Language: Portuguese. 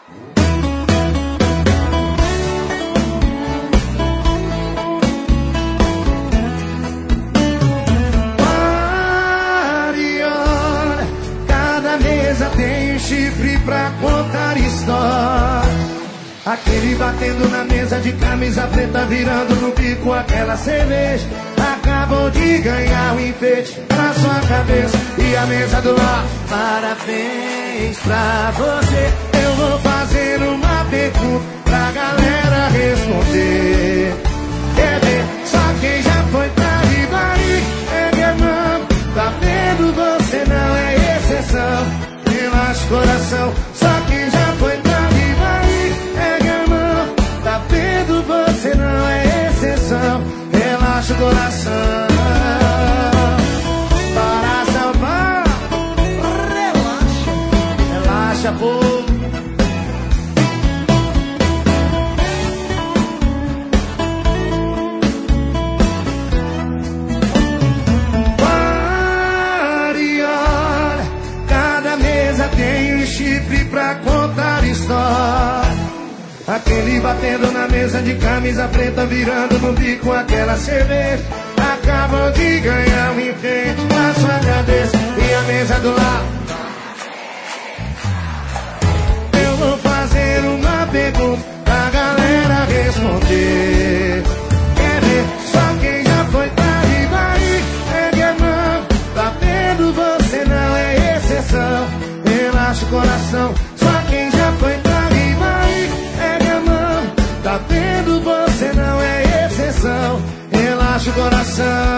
Mariana, cada mesa tem um chifre pra contar história. Aquele batendo na mesa de camisa preta, virando no bico aquela cerveja. Acabou de ganhar um enfeite na sua cabeça. E a mesa do lado, parabéns pra você. Eu vou fazer uma pergunta pra galera responder. Quer ver? Só quem já foi pra Ribaí é minha mão. Tá vendo? Você não é exceção. Relaxa o coração. Só quem já foi pra Ribaí é minha mão. Tá vendo? Você não é exceção. Relaxa o coração. Para salvar, relaxa, relaxa, pô. Mariana, cada mesa tem um chifre pra contar história. Aquele batendo na mesa de camisa preta, virando no bico aquela cerveja. Acabam de ganhar um enfeite na sua cabeça. E a mesa do lado. Eu vou fazer uma pergunta pra galera responder. Quer ver? Só quem já foi pra Ribaí é minha mão. Tá vendo? Você não é exceção. Relaxa o coração. Só quem já foi pra Ribaí é minha mão. Tá vendo? Você não é exceção. Relaxa o coração.